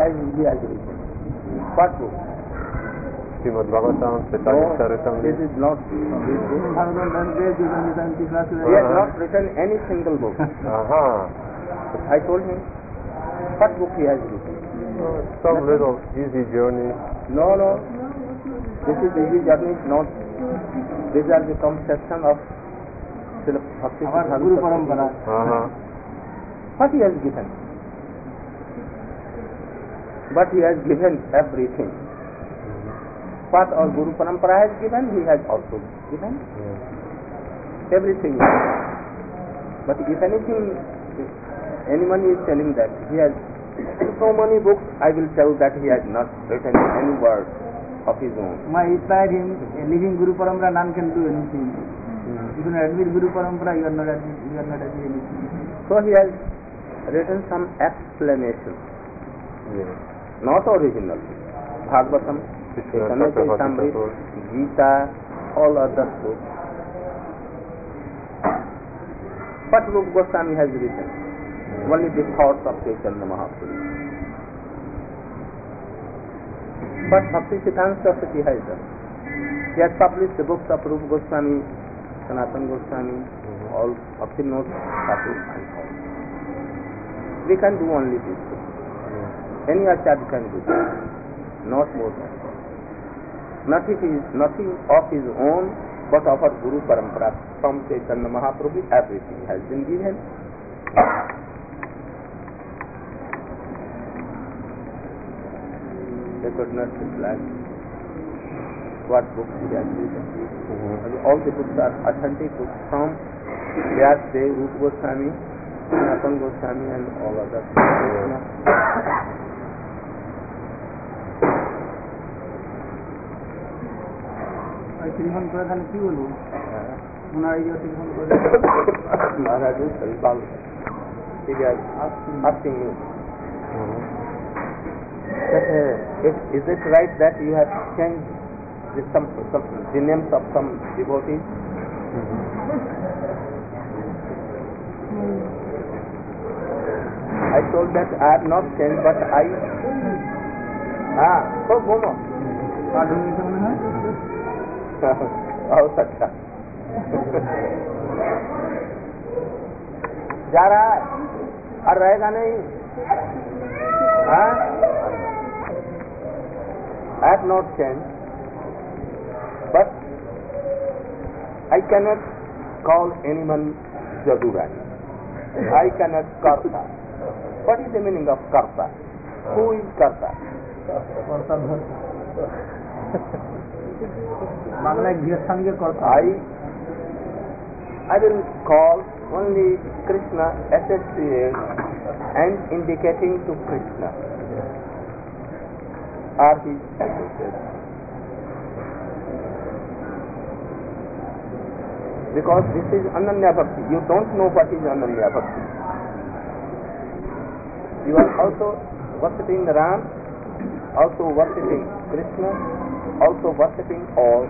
he has written? What book? Srimad Bhagavatam, Chaitanya Charitamrita. This is not this book. He has not written any single book. I told him, what book he has written? Some little easy journey. No. This is easy journey, not. These are the conception of Bhakti Guru Parampara. What he has given? But he has given everything. What our Guru Parampara has given, he has also given. Everything. But if anything, if anyone is telling that he has so many books, I will tell that he has not written any word of his own. I inspired him, leaving Guru Parampara, none can do anything. You can admit Guru Parampara, you are not admitting anything. So he has written some explanation. Not original. Bhagavatam, Chaitanya Charitamrita, Gita, all other books. What Rupa Goswami has written? Only the thoughts of Chaitanya Mahaprabhu. But Bhakti Siddhanta Saraswati has done. He has published the books of Rupa Goswami, Sanatana Goswami, all Bhakti notes, Thakur and all. We can do only this. Any acharya can do that, not more than that. Nothing of his own, but of our Guru Parampara. From Chaitanya Mahaprabhu, everything has been given. They could not reply what books he has written. All the books are authentic books from Vyasdev, Rupa Goswami, Sanatana Goswami and all others. Telephone करा था की बोलूं telephone Maharaj is asking you that is it right that you have changed the names of some devotees? I told that I have not changed, but I bono हो सकता जा रहा है और रहेगा नहीं. I have not changed, but I cannot call anyone Jadurai. I cannot Karta. What is the meaning of Karta? Who is Karta? I will call only Krishna associated and indicating to Krishna are his associates. Because this is Ananya Bhakti. You don't know what is Ananya Bhakti. You are also worshipping Ram, also worshipping Krishna, also worshipping all.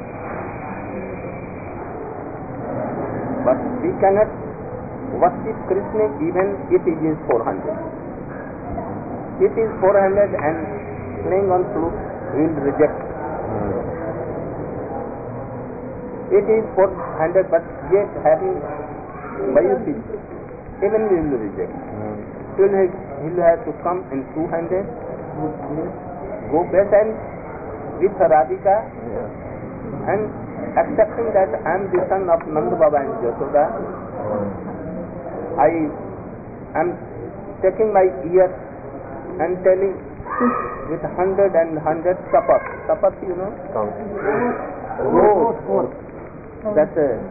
But we cannot worship Krishna even if it is 400. If it is 400 and playing on flute, we will reject. It is 400 but yet having Mayuti, even we will reject. He will have to come in 200, go back and with Radhika and accepting that I am the son of Nanda Baba and Yashoda. I am taking my ear and telling with 100 and 100 tapas. Tapas, you know? That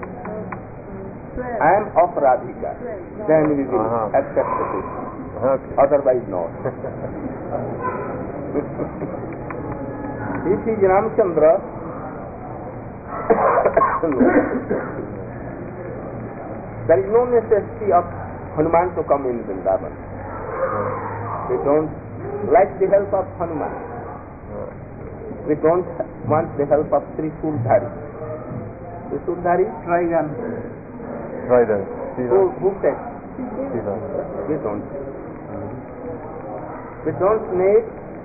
I am of Radhika. Then we will accept it. Otherwise not. This is Ramchandra. There is no necessity of Hanuman to come in Vrindavan. We don't like the help of Hanuman. We don't want the help of Trishooldhari. Trishooldhari? Trident. Who said? We don't. We don't need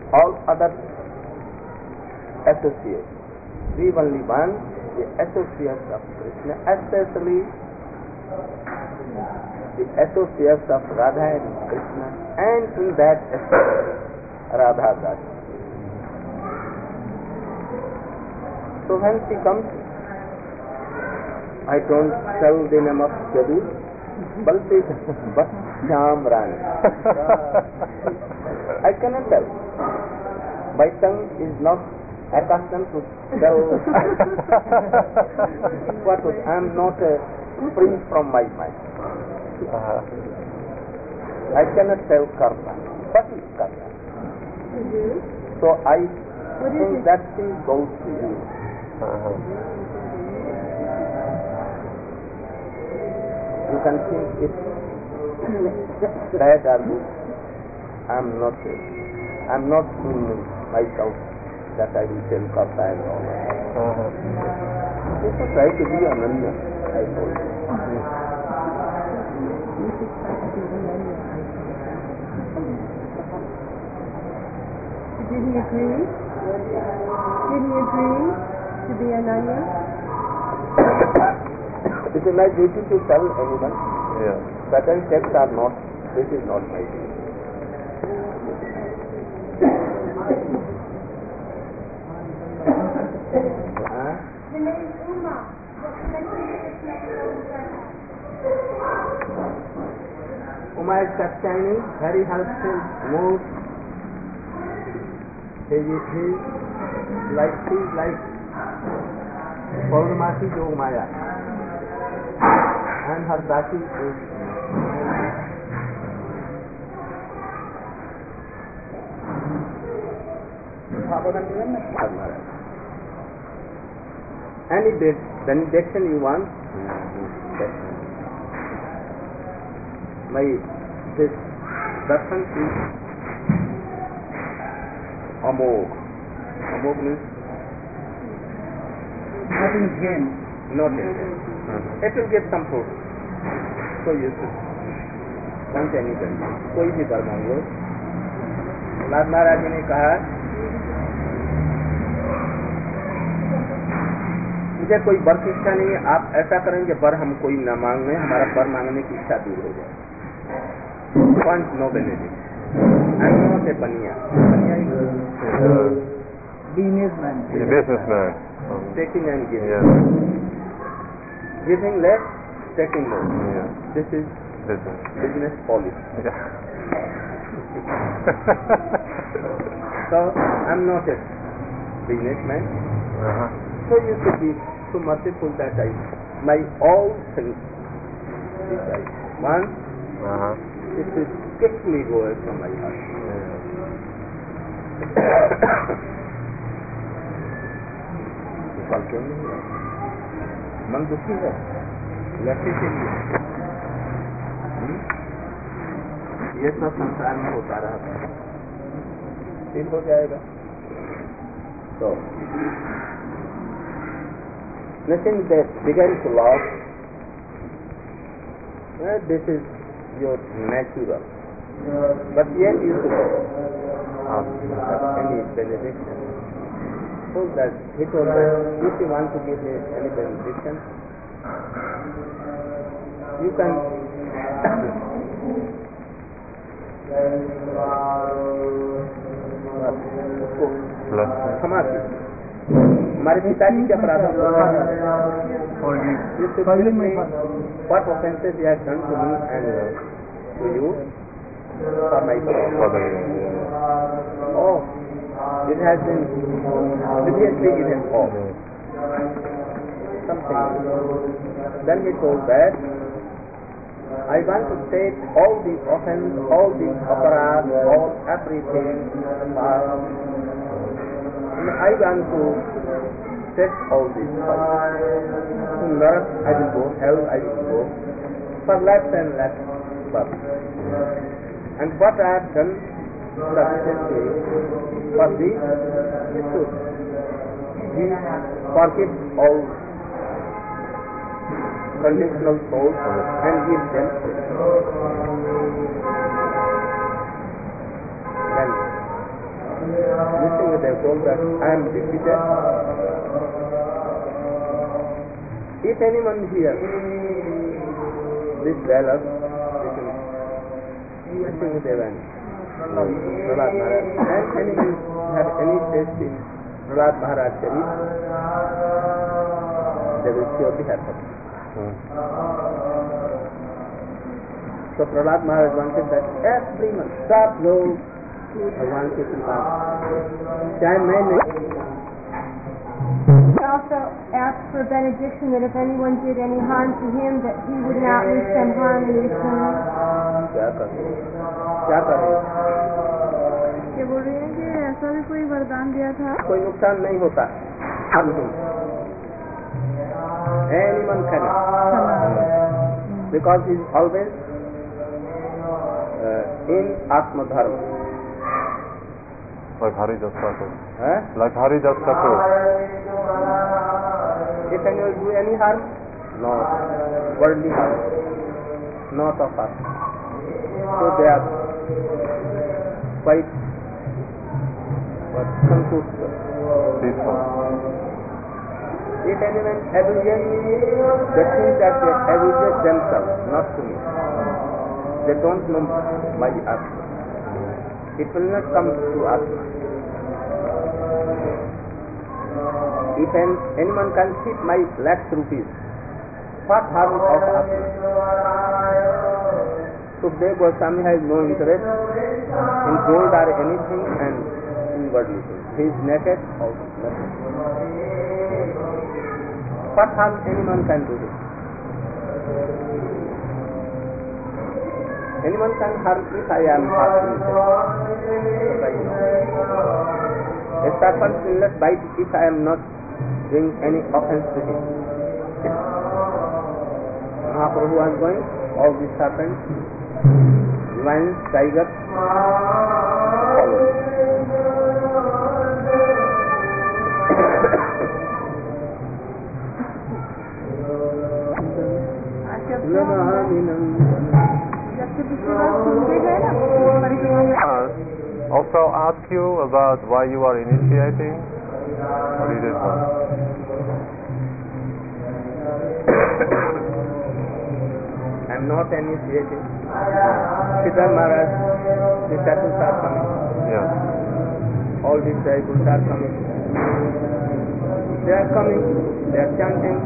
all other associates. We only want the associates of Krishna, especially the associates of Radha and Krishna, and in that associate, Radha Dasi. So when she comes, I don't tell the name of Jadu, but Jam Rani. I cannot tell. My tongue is not accustomed to tell what was. I am not free from my mind. I cannot tell karma. What is karma? So I think that thing goes to you. You can think it bad or good. I'm not in myself that I will tell karma and all. So try to be Ananya, I told you. Did he agree? Did he agree to be Ananya? It is my duty to tell anyone. Yeah. Certain texts are not. This is not my duty. The name Uma. Uma is sustaining, very helpful, mood. He is like Paurnamasi Jogmaya. And her Dasi is any benediction you want? This darshan is amog. Amog means Nothing gain. not yet. It will get some fruit. So you should want anything. कोई भी वर मांग लो. प्रहलाद महाराज जी ने कहा मुझे कोई वर की इच्छा नहीं है, आप ऐसा करेंगे वर हम कोई न मांगे, हमारा वर मांगने की इच्छा दूर हो जाए. Want no benediction. I'm not a baniya. Baniya is Businessman. He's a businessman. taking and giving. Yeah. Giving less, taking more. Yeah. This is Business. business policy. Yeah. So I'm not a businessman. So you should be so merciful that my all things which I want, it will quickly go away from my heart. क्यों नहीं है? मन दुखी है, लड़के के लिए ये सब संसार में होता रहा, ठीक हो जाएगा. तो nothing that began to love. This is your natural, but yet you should have any benediction. So that he told that if you want to give me any benediction, you can उसको क्षमा कीजिए. हमारे पिताजी के अपराधों को what offenses you have done to me and to you for my father. Oh, it has been previously given off. Something. Then he told that I want to take all these offenses, all these aparad, all everything. I want to set all these things. To Narak I will go, hell I will go, for less and less birth. And what I have done successfully for thee, it should be forgive all conditional souls and give them. Then Vasudev told that I am defeated. If anyone here, this dialogue, Vasudev and Prahlad Maharaj, and anyone have any taste in Prahlad Maharaj Sharif, they will surely have it. So Prahlad Maharaj wanted that everyone stop those Bhagwan ke Kripa. Chahe main nahi. He also asked for a benediction that if anyone did any harm to him, that he would not wish them harm in return. क्या करें? ये बोल रही हैं कि ऐसा भी कोई वरदान दिया था? कोई नुकसान नहीं होता हम तुम anyone cannot because he is always in Atma Dharma. Like Hari Jastaku. Like Hari Jastaku. If anyone do any harm, not worldly harm, not of us. So they are quite confused. Peaceful. If anyone abuses, they think that they abuse themselves, not to me. They don't know my Atma. It will not come to Atma. If anyone can keep my lakhs rupees, what harm of Atma? Sukdev Goswami has no interest in gold or anything and in worldly things. He is naked also. What harm anyone can do this? Anyone can harm if I am harming him. A serpent will not bite if I am not doing any offense to him. Mahaprabhu was going, all these serpents, lions, tigers, followed. Also ask you about why you are initiating, or you did not? I am not initiating. Siddhartha Maharaj, disciples are coming. Yeah. All disciples are coming. They are coming, they are chanting.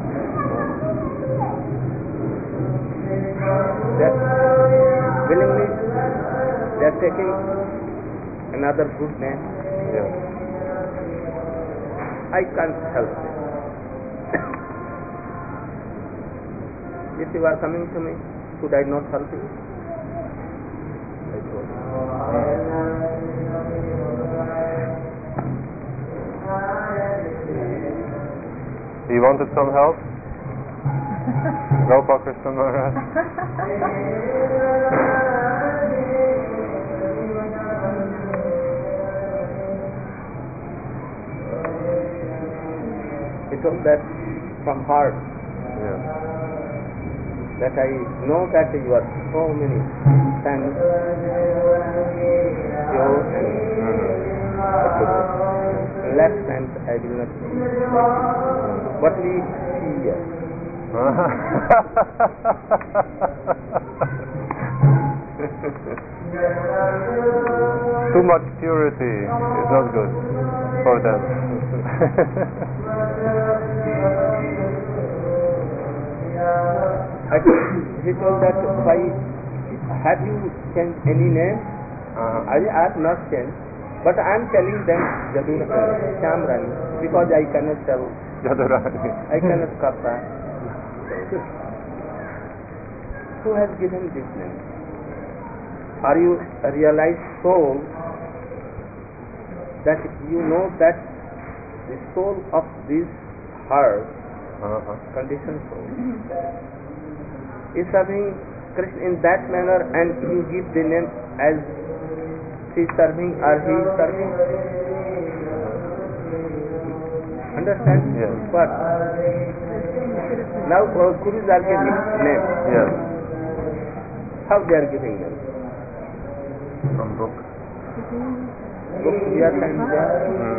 They are willingly, they are taking another good name. Yeah. I can't help it. If you are coming to me, should I not help you? I told you. You wanted some help? Gopal Krishna Maharaj. He told that from heart. Yeah. That I know that you are so many times pure and less times I will not see. What we see here. Too much purity is not good for them. He told that why have you changed any name? I have not changed, but I am telling them Shamrani because I cannot tell. Jadurani. I cannot kappa. Who has given this name? Are you a realized soul that you know that the soul of this heart, conditioned soul, is serving Krishna in that manner, and you give the name as she is serving or he is serving? Understand? Yes. But now Gurus are giving name. Yes. How they are giving them? From book. books here and there.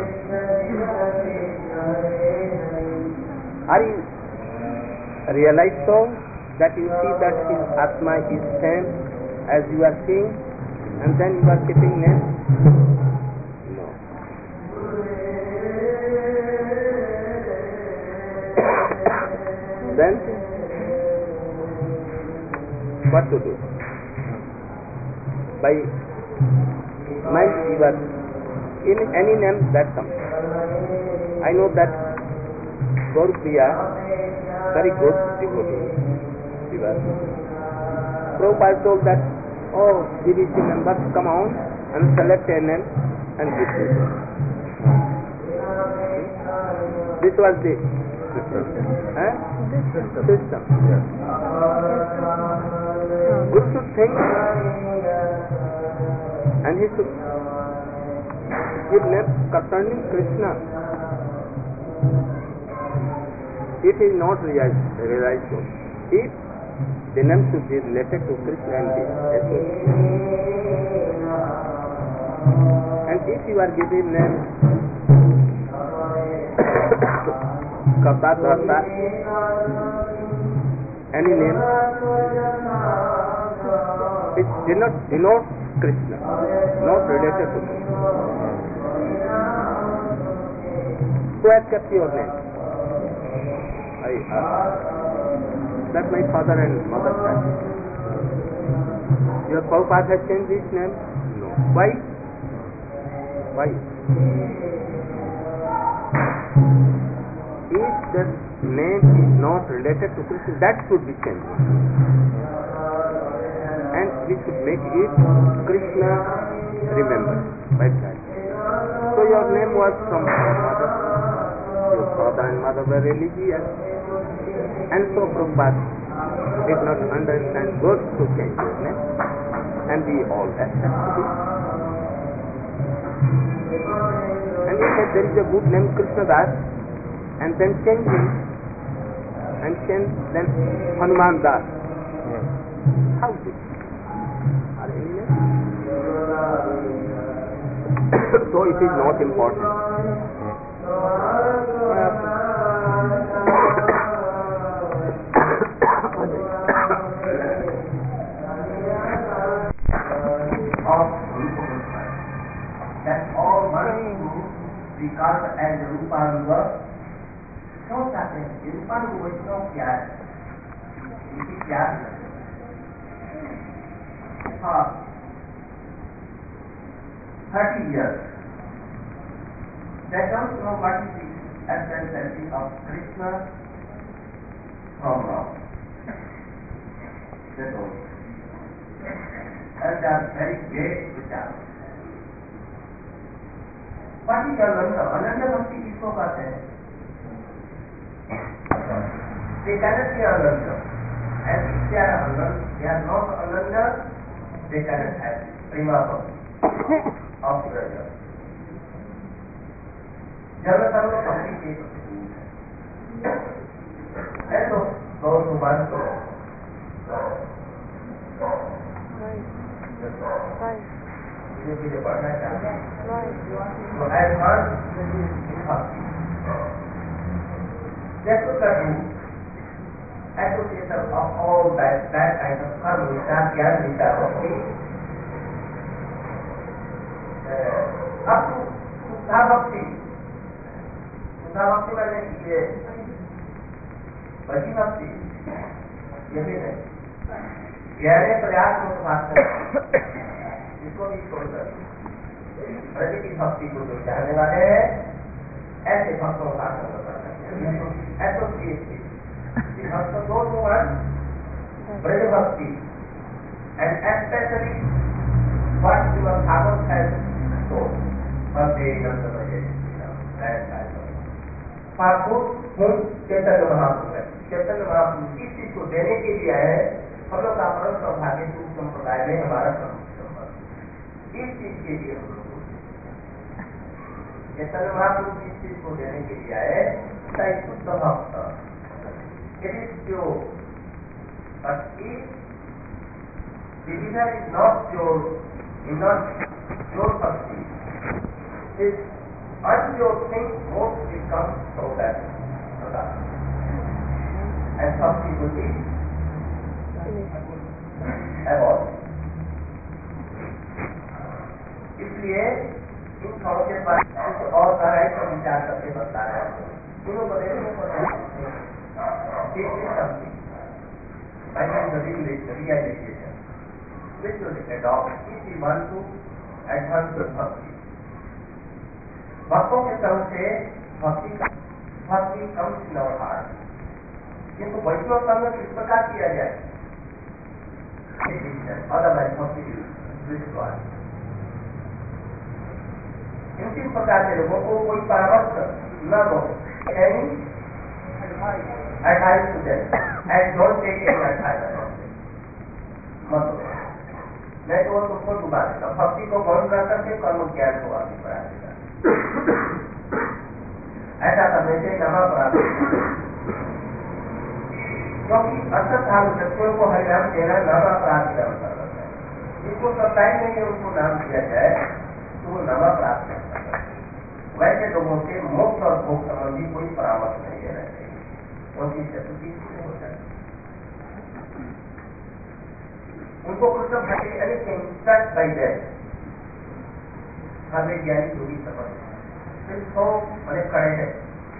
Are you realize so that you see that his Atma is same as you are seeing, and then you are keeping name? No. Then what to do? By mind you are in any name that comes. I know that Gaurapriya, very good devotee. Prabhupada told that, oh, DVC members, come on and select a name and give this. This was the system. Guru should think and he should give name concerning Krishna. It is not realized so. If the name should be related to Krishna and be associated. And if you are giving name Kapta Dharta, any name, it did not denote Krishna, not related to Krishna. Who has kept your name? I ask. That my father and mother had. Your Prabhupada has changed his name? No. Why? Why? If the name is not related to Krishna, that should be changed. And we should make it Krishna remembered by that. So your name was from your mother. Your father and mother were religious. And so Prabhupada did not understand good to change his name, and we all accept it. And he said there is a good name Krishna Das, and then change him, and change then Hanuman Das. How is it? Are any name? So it is not important. That all must be called as Rupanuga. क्यों चाहते हैं? Rupanuga वैष्णव क्या है? इनकी क्या है? हाँ, 30 years. They don't know what is the essence of Krishna from Ram. They don't. And they are very great with that. What is Ananda? Ananda Bhakti किसको कहते हैं? They cannot be Ananda. And if they are Ananda, they are not Ananda, they cannot have Prima Bhakti of Raja. Jana Sarva Bhakti के है तो बहुत मानते हैं. धीरे-धीरे बढ़ना चाहिए. So as one is Bhakti. Just look at you. Association of all that kind of karma, Gyan, Vita, Bhakti, up to Sudha Bhakti. Sudha Bhakti मैंने ये बची भक्ति ये भी नहीं. गहरे प्रयास को बात करें, इसको भी छोड़कर ब्रज की भक्ति को जो चाहने वाले हैं, ऐसे भक्तों का संग करना चाहिए. Association. The bhakta those who want Braj Bhakti, and especially what your Thakur has told, Bhakti Nanda Bhaje, that kind of. For whom Chaitanya Mahaprabhu है. Chaitanya Mahaprabhu इस चीज को देने के लिए है. हम लोग का परम सौभाग्य संप्रदाय में हमारा संबंध इस चीज के लिए हम लोग चैतन्य महाप्रभु इस चीज को देने के लिए आए. शुद्ध भक्त it is pure, but if the desire is not pure, is not pure bhakti, this until you think most becomes so bad. And some people eat about. इसलिए इन खबरों के बाद और सारा एक विचार करके बनता है इन्हों बदले में by the realization which will adopt if we want to adhere to bhakti. भक्तों के तरफ से भक्ति comes in our heart. किंतु वैष्णव संग किस प्रकार किया जाए? Otherwise भक्ति विश्वास किसी प्रकार के लोगों को कोई परामर्श न दो any advice to them and don't take any advice from them. मत दो नहीं तो वो तुमको डुबा देगा भक्ति को गौण न करके कर्म ज्ञान को आगे बढ़ा देगा ऐसा करने से नवा अपराध क्योंकि असत्य व्यक्तियों को हरिनाम देना नवा अपराध का मतलब है जिसको सत्ता ही नहीं है उनको नाम दिया जाए तो वो नवा प्राप्त कर सकता है वैसे लोगों से मोक्ष और भोग संबंधी कोई परामर्श नहीं देना चाहिए उनकी चतुर्थी नहीं हो जाती उनको कृष्ण भक्ति एनीथिंग स्टार्ट बाय दैट हमें ज्ञानी योगी समझ तो बड़े खड़े हैं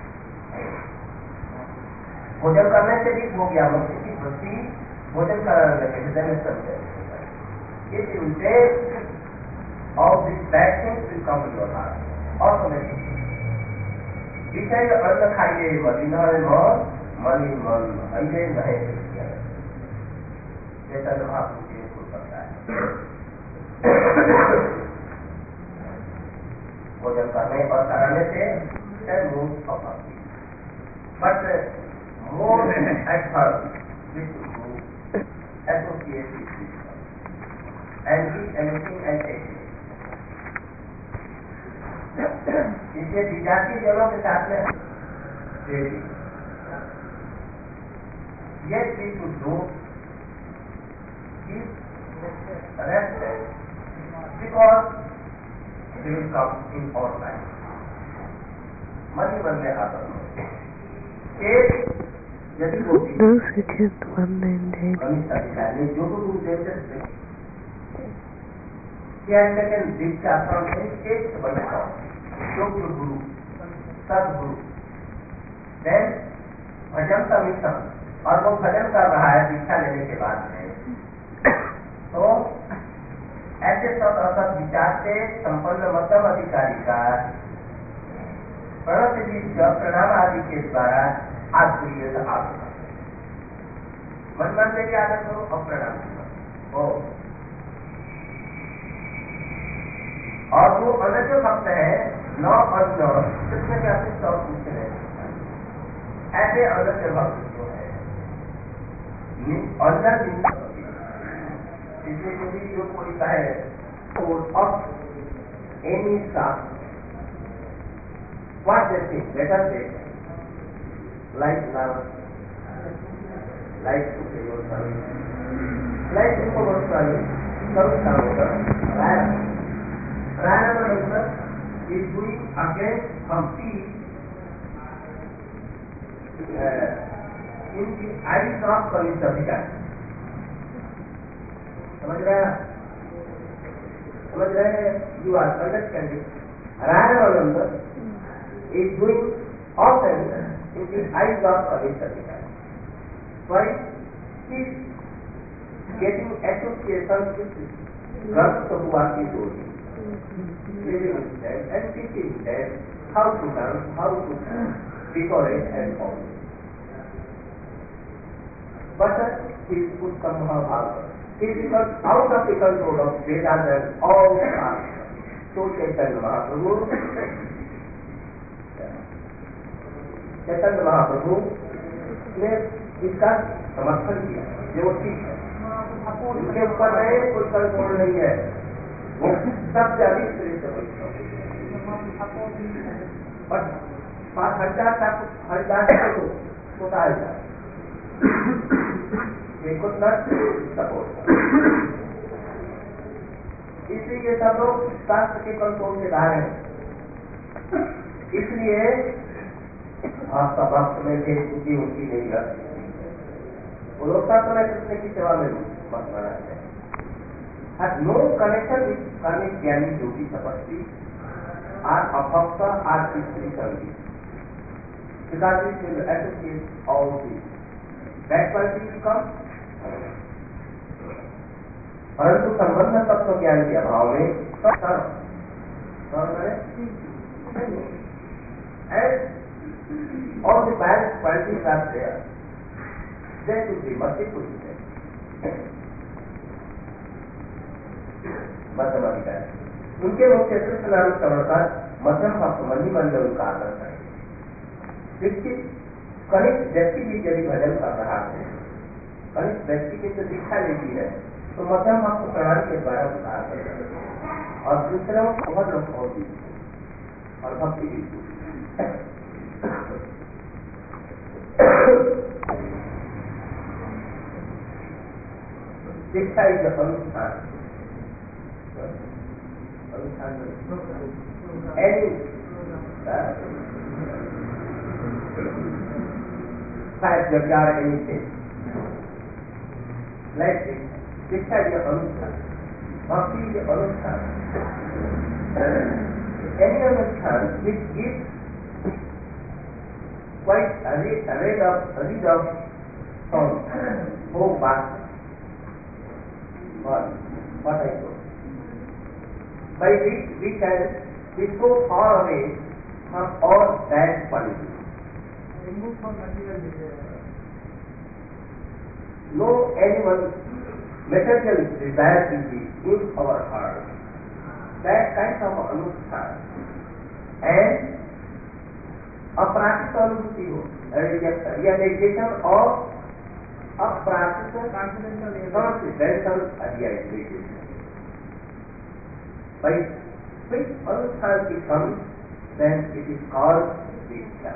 भोजन करने से भी हो गया मुक्ति की वृत्ति भोजन कराने लगे हृदय में समझे ये उनसे all these bad things will come in your heart automatically. विषय अन्न खाइए मलिन मलिन मन ऐसे रहे जैसा महापुरुष जी को पता है भोजन करने और कराने से mood of bhakti. But more at first we should move associate with Krishna and eat anything and take it. इसलिए विद्यार्थी जनों के साथ में yet we should do keep restless because they will come in our life. मनी मन में आता है यदि वो those who just one man day जो गुरु देते क्या सेकंड दीक्षा आश्रम में एक बना योग गुरु सदगुरु देन भजन का मिशन और वो भजन कर रहा है दीक्षा लेने के बाद में तो ऐसे सब असत विचार से संपन्न मध्यम अधिकारी का प्रणाम आदि के द्वारा आज प्रिय आदत मन मन से भी आदत करो और प्रणाम करो और वो अनन्य भक्त है नौ अन्न कृष्ण के अपने सब कुछ है ऐसे अनन्य भक्त जो है अंदर इसलिए जो भी योग को लिखा है of any shastra what they think, let us say, like love, like to pay your service, like to cover service, service Rana is doing against complete in the eyes of Kalista Vikas. समझ रहे हैं you are understanding Rana is doing often in the eyes of Kalista Vikas. Why? He is getting association with Rasta who are his own. Living with them and teaching them how to dance, how to decorate and all. But he is put somehow out. He becomes out of the control of Vedas and all the past. So Chaitanya Mahaprabhu ने इसका समर्थन किया जो ठीक है इसके ऊपर कोई कंट्रोल नहीं है वो सबसे अधिक श्रेष्ठ बट 5,000 तक हरिदास को होता है ये कुछ न सपोर्ट इसलिए ये सब लोग शास्त्र के कंट्रोल से बाहर हैं इसलिए आपका भक्त में थे बुद्धि उनकी नहीं रहती। पुरुषोत्तम में कृष्ण की सेवा में मत बनाते हैं। Has no connection with karmic jnani yogi tapasvi or abhakta or spirituality, because it will associate all these. That quality will come. परंतु संबंध तत्व ज्ञान के अभाव में सब and all the bad qualities are there. They should be merciful to them. मध्यमाधिकार उनके मुख्य कृष्ण नाम श्रवण कर मध्यम भक्त मंदी मन में उनका आदर करें। कनिष्ठ व्यक्ति भी यदि भजन कर रहा है, कनिष्ठ व्यक्ति की जो दीक्षा लेती है तो मध्यम भक्त प्रणाली के द्वारा उनका आदर करें और दूसरों को बहुत लोग होती और भक्ति भी दीक्षा एक अनुष्ठान any type of jar anything like this. Diksha is a anushthan, bhakti is a anushthan. Any anushthan which gives quite a rate of song, oh bhakti. What I told. By which we can be so far away from all bad qualities. Remove from material desire. No animal material desire will be in our heart. That kind of anushthan and aprakita anubhuti ho, realization of aprakita transcendental realization. By which anushthan becomes, then it is called diksha.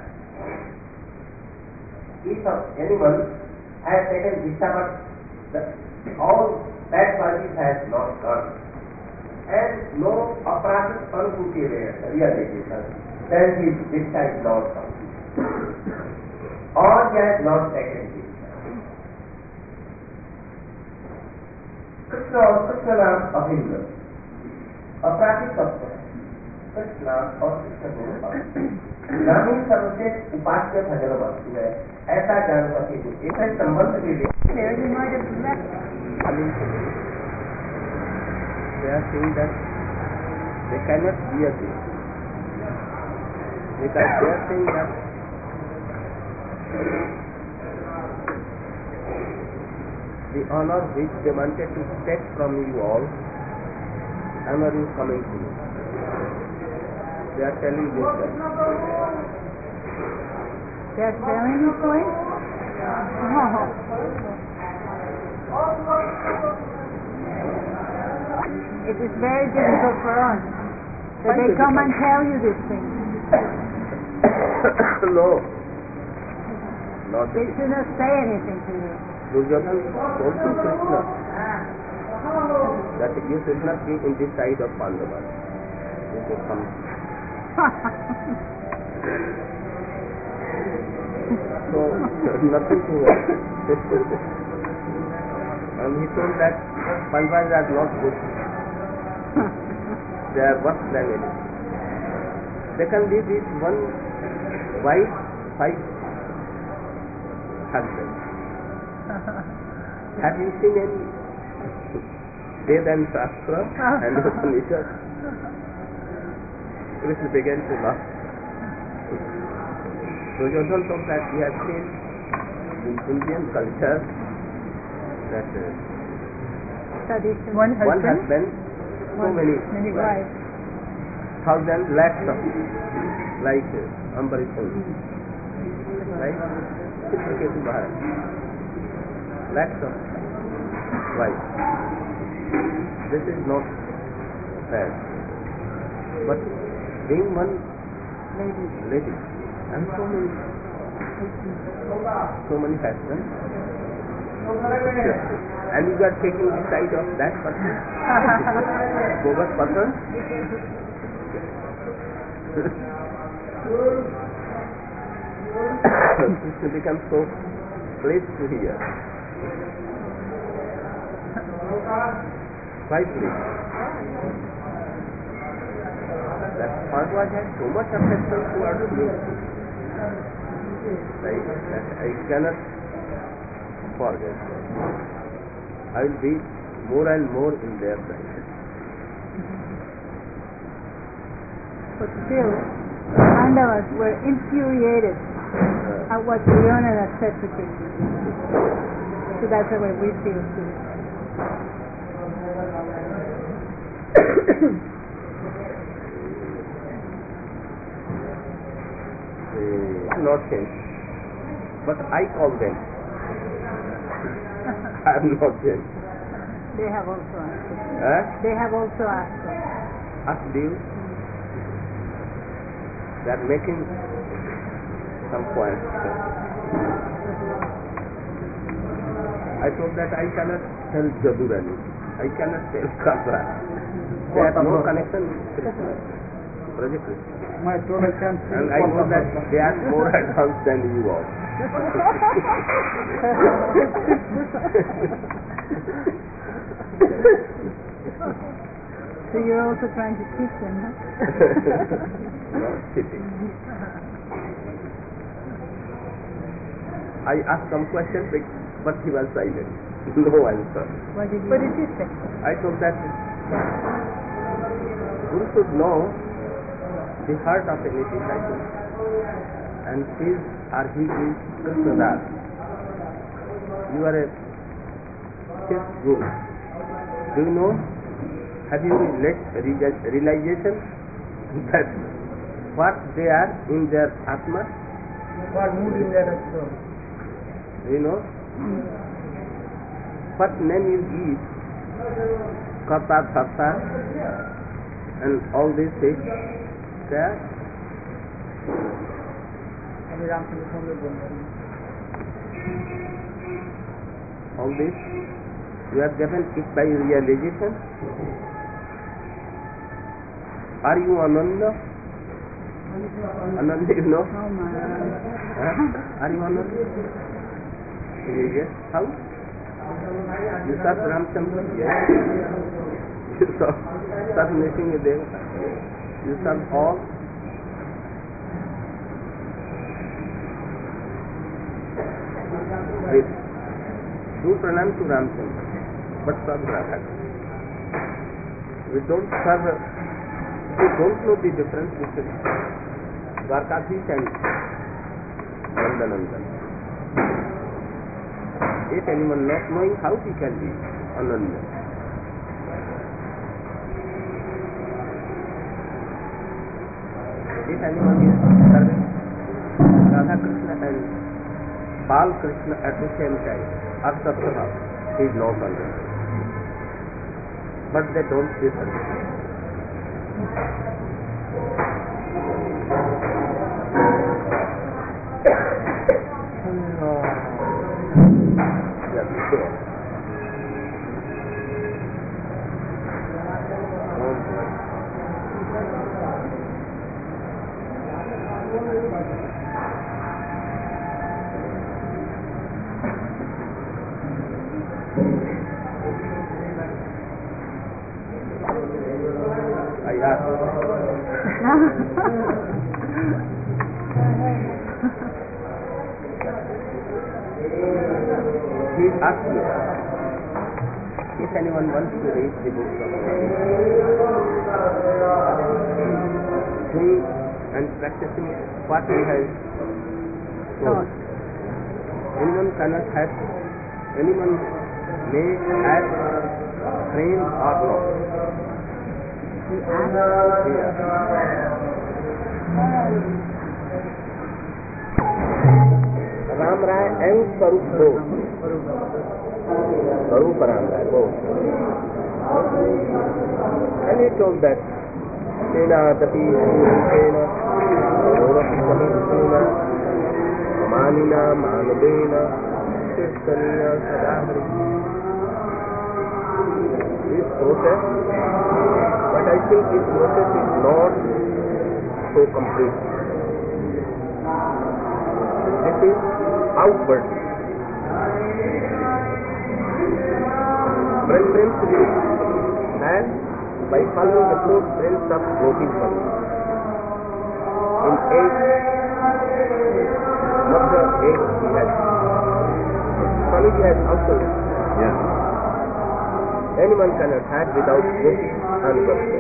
Each of animal has taken diksha, but all bad qualities has not gone, and no aprakrit anubhuti realization, then his diksha is not complete, or he has not taken diksha. Krishna और कृष्ण नाम अभिन्न अपराधिक तत्व है। कृष्ण और कृष्ण दोनों ग्रामीण सर्वश्रेष्ठ उपास्य भजन वस्तु है, ऐसा जानकर के एक संबंध के लिए they are saying that they cannot bear this, because they are saying that the honor which they wanted to take from you all, honor is coming to you. They are telling this that. They are telling you so? It is very difficult for us. So they come and tell you this thing. No. Not They should not say anything to you. Duryodhana told to Krishna that you should not be in this side of Pandavas. You should come. So, nothing to worry. And he told that Pandavas are not good. They are worse than anything. They can be with one wife, 5 husbands. Have you seen any Ved and Shastra and Upanishad? Krishna began to laugh. Duryodhana told that he has seen in Indian culture that One one husband, husband, so many wives. 1,000 lakhs of, like Ambarish, right? Chitraketu Maharaj. Lakhs of wives. This is not bad. But being one lady and so many husbands, and you are taking the side of that person, bogus person. Krishna becomes so pleased to hear. Quite pleased. That Bhagavad has so much affection towards me, like that I cannot forget. I will be more and more in their sight. But still, Pandavas were infuriated at what Duryodhana had said to Krishna. So that's the way we feel too. Not changed, but I call them. I am not changed. They have also asked us. Huh? They have also asked us. Asked you? They are making some points. I thought that I cannot tell Jadurani. I cannot tell Katra. They have no connection with Krishna. Raja Krishna. My total chance. And I know that they are more advanced than you are. So you're also trying to teach them, huh? Not cheating. I asked some questions, but he was silent. No answer. What did you say? I thought that Guru should know the heart of any disciple, and his or he is Krishnadas. You are a his Guru. Do you know? Have you realization that what they are in their Atma? What mood in their soul? You know? What name you give? Karta, Bhakta, and all these things. There? All this you have given it by realization. Are you Ananda? Ananda, you know? Oh my God. Are you Ananda? Yes. How? You serve Ramchandra? Yes. You serve Nrsimhadeva? You serve all? Wait. Do pranam to Ramchandra, but serve Radha. We don't serve, we don't know the difference between Dwarkadhish and Nandanandan. If anyone not knowing, how he can be Ananda? If anyone is serving Radha Krishna and Bal Krishna at the same time, Artha he is not Ananda. But they don't listen. Yes, sure. I asked. He asked me if anyone wants to read the book of doing and practicing what he has told. Anyone cannot have, anyone may have frame or not. Ram Rai and Sarup both. Sarup Ram Rai both. And he told that Sena Tapi Sena Saurabhi Sena Manina Manabena Kirtaniya Sadahari. This process, but I think this process is not so complete. This is outward. Preferentially, and by following the 4 prints of floating body. In 8, what the 8 he has. Swamiji has also written. Yeah. Anyone cannot have without gopi anubhav.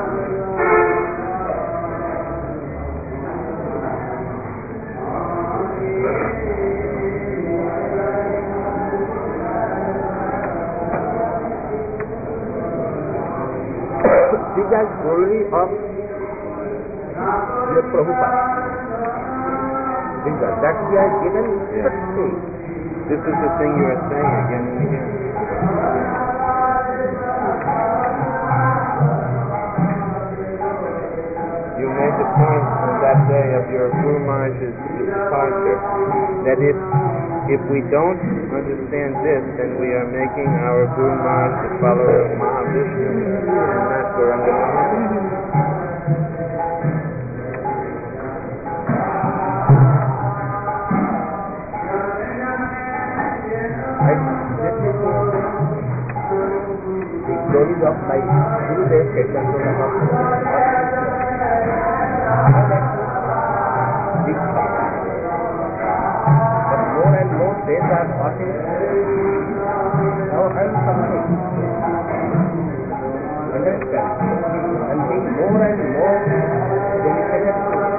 These are only of your Prabhupada. These are that he has given such things. This is the thing you are saying again and again. You made the point on that day of your Guru Maharaj's departure that if we don't understand this, then we are making our Guru Maharaj the follower of Mahavishnu and not Gauranga Maharaj. The glories of my Gurudev Chaitanya but more and more days are passing. Now I am something. Understand? And being more and more dedicated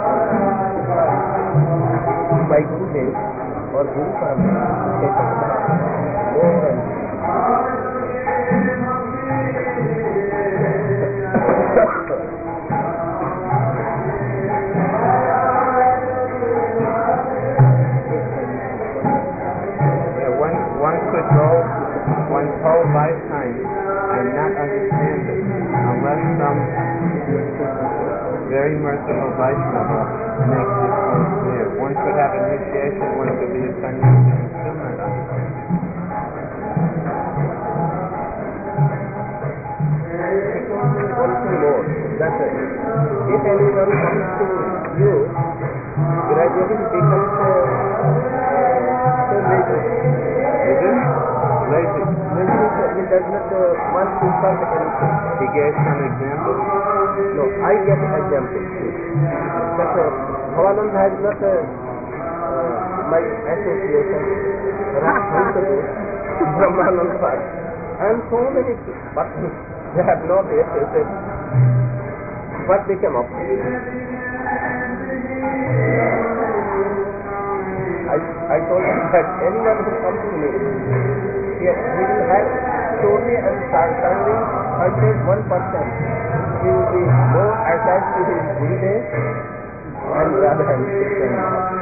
to my Gurudev or Guru Paramahans Chaitanya. More and more. One could go one's whole lifetime and not understand it unless some very merciful Vaishnava makes this point clear. One could have initiation, one could be a sannyasi and still not understand. Also more that if anyone comes to you, gradually becomes so lazy. Is it? Lazy. He does not want to serve anything. He gave some examples. No, I get an example. That Bhavanand has not my association, Brahmanand Bhatt, and so many people, but they have not associated. What became of it? I told him that anyone who comes to me, he will have surely and certainly 101%. He will be more attached to his Gurudev and rather than Krishna.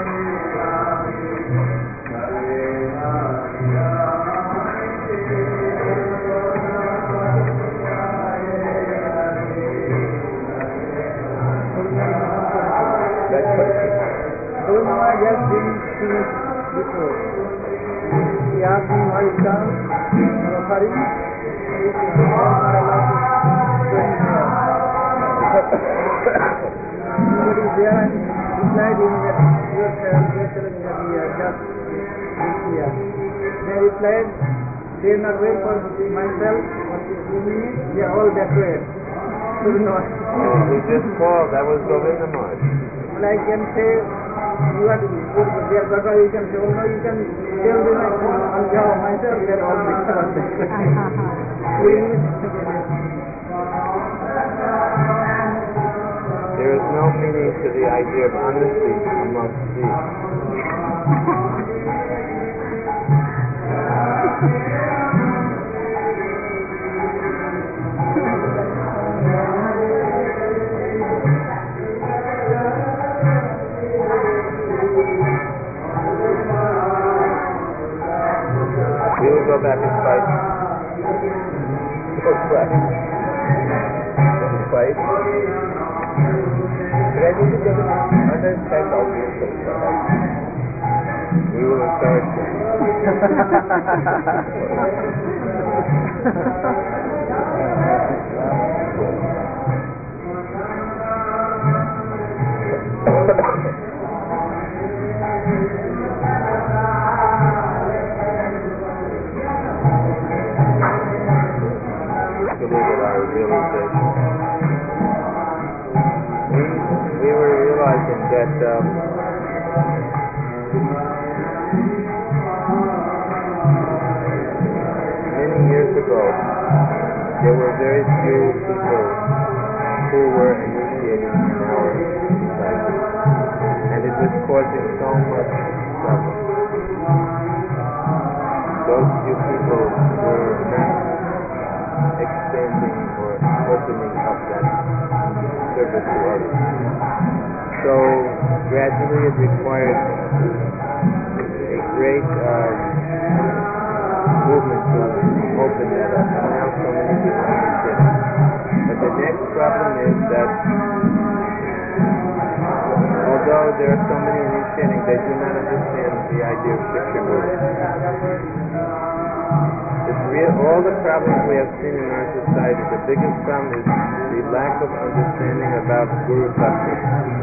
That's what it is. Guru Maharaj has been seen before. He asked me why he comes, offering. Somebody is there and replied him that you are telling that we are just here. They replied, they are not wait for myself, they are all decorated. He just called, that was Govinda Maharaj. Well, I can say, you are their Bhagavad, you can say, oh no, you can tell them on job myself, they are all decorated. There is no meaning to the idea of honesty amongst these. We will go back and fight. Fight. Gradually they will understand all these things. We will encourage them. big at our realization. We were realizing that many years ago there were very few people who were initiating in our society, and it was causing so much trouble. Those few people were not extending or opening up that service to others. So gradually it required a great movement to open that up, and now so many people are initiating. But the next problem is that although there are so many initiating, they do not understand the idea of Shiksha Guru. All the problems we have seen in our society, the biggest problem is the lack of understanding about Guru Tattva.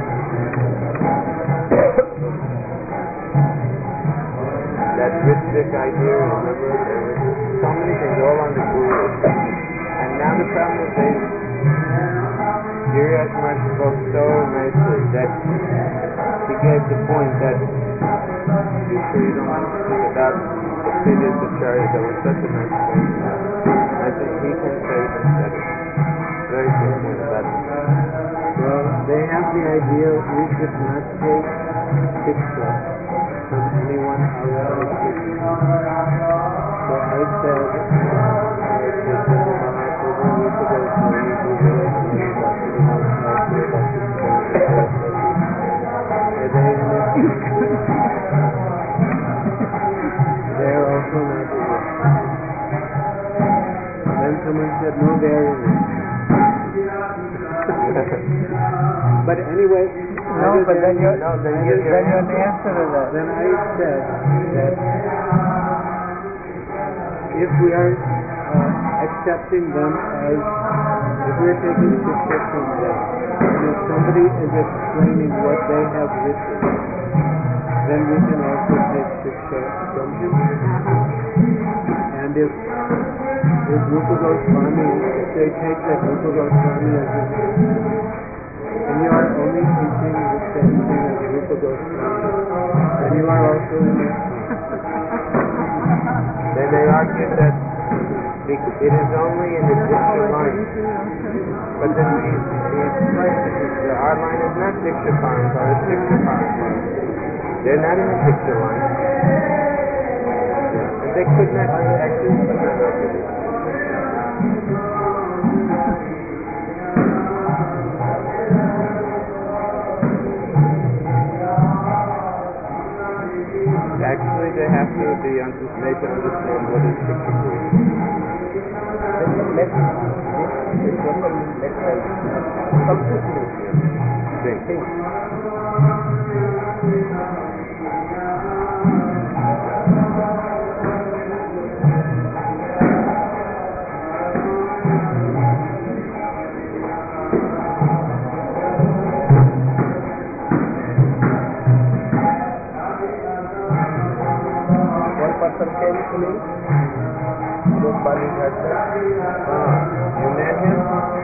That Ritvik idea, remember, there were so many things all on the Guru. And now the problem is Girish Maharaj spoke so nicely that he gave the point that you sure you don't think about the previous Acharya. That was such a nice point. I think he can say even better. Very good point about it. Well, they have the idea we should not take Shiksha from anyone outside Shiksha. So I said, they are also not in it. Then someone said, no, they are in it. But anyway, no, but then you answer to that. Then I said that if we are accepting them as, if we are taking Shiksha from them, and if somebody is explaining what they have written, then we can also take Shiksha from him. And if Rupa Goswami, if they take that Rupa Goswami as a and you are only teaching the same thing as Rupa Goswami, then you are also in it. Then they argue that it is only in the Diksha line. But then we explain that our line is not Diksha Parampara, it's Diksha Parampara. They're not in the Diksha line. And they could not argue this. Actually, they have to be made to understand what is Shiksha Guru. Let's completely think. One person came to me. Gopal had said, you met him?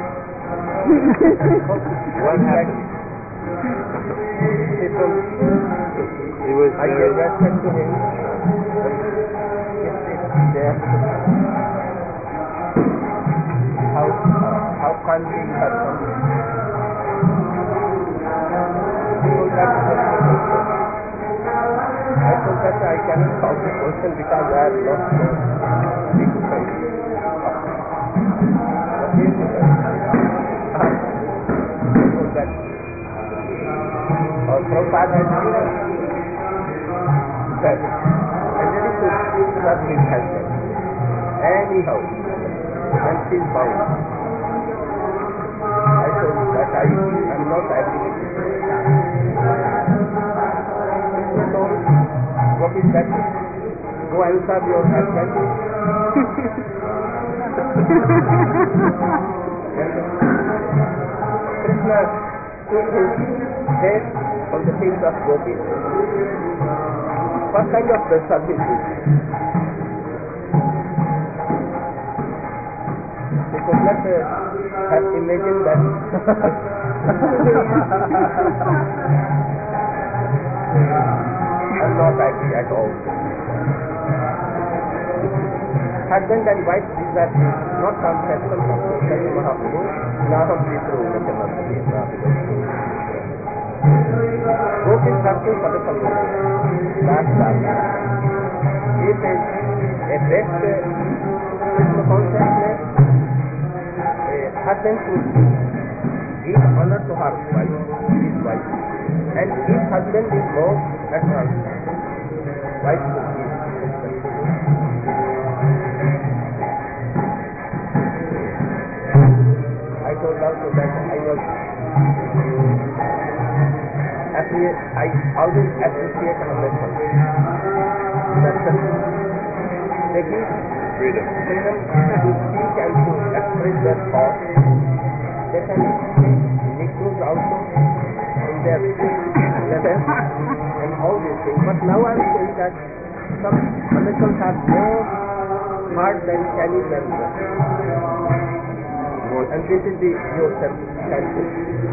What happened? He told me, I gave respect to him. How kindly he had come. I told that I cannot solve the question because I have lost big faith. Prabhupada has said, and then he could serve his husband. Anyhow, and she's bound. I told that I am not agree with it. He told, what is that? Go and serve your husband. Krishna took his head on the feet of gopis. What kind of service is this? could not have imagined that. I'm not happy at all. Husband and wife, these are not conceptual concepts that Mahaprabhu now of this rule that Both instructions for the following. Last. This is a best consciousness. A husband should give honor to her wife, his wife. And if husband is more at her, wife should give respect to him. I told also that I always appreciate a lesson. They give freedom to speak and to express their thoughts. They can speak nicknames also in their letters and all these things. But now I am saying that some Americans are more smart than Chinese and and this is the your self-help.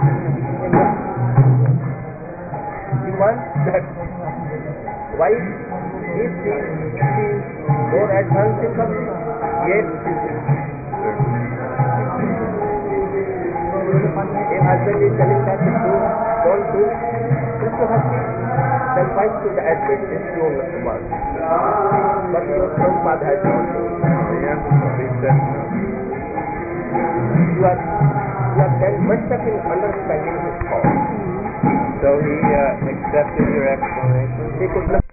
You want that wife, if she is more advanced in something, yes, she is. If husband is telling that to do, don't do, Krishna Bhakti, then wife should admit this to work. But your Prabhupada has not. You are then much up in understanding his thought. So he accepted your explanation? He could not